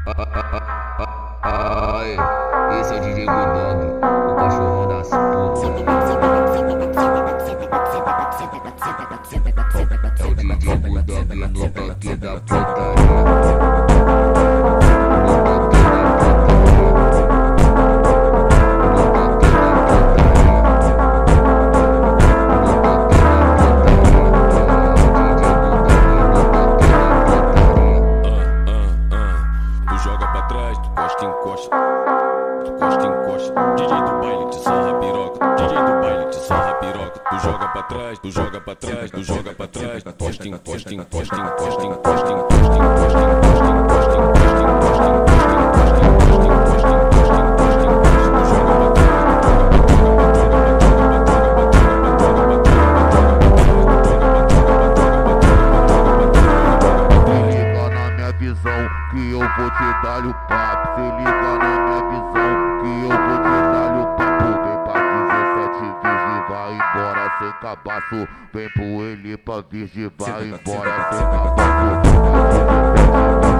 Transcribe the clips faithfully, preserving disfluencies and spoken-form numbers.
Ai, esse é o D J Bulldog, o cachorrão das putas. É o D J Bulldog no toque da putaria. Encosta, encosta, tu encosta, encosta. D J do baile te sarra piroca, D J do baile te sarra piroca. Tu joga pra trás, tu joga pra trás, tu joga pra trás. Encosta, encosta, encosta, encosta, encosta, encosta, encosta, encosta, encosta, encosta, encosta, encosta, encosta, encosta, encosta, encosta, encosta. Tu joga pra que eu vou te dar o papo, se liga na minha visão, que eu vou te dar o papo. Vem pra dezessete virgem, vai embora sem cabaço. Vem pro ele pra virgem, vai embora sem cabaço.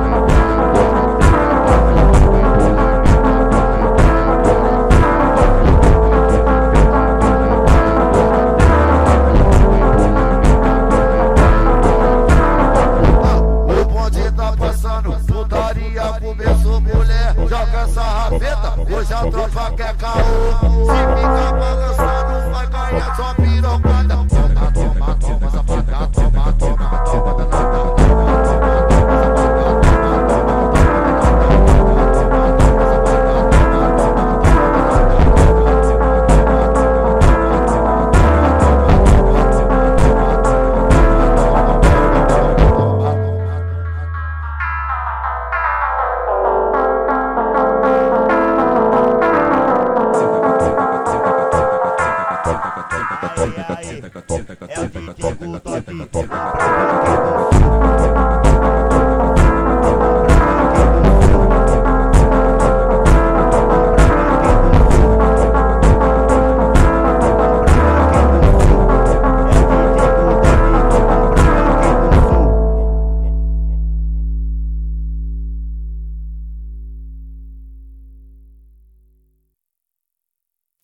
Começou mulher, joga essa rabeta, hoje a tropa quer caô. Se fica balançando, vai ganhar sua pirocada. Toma, toma, toma, safada, toma, toma, toma, danada. É o D J Bulldog.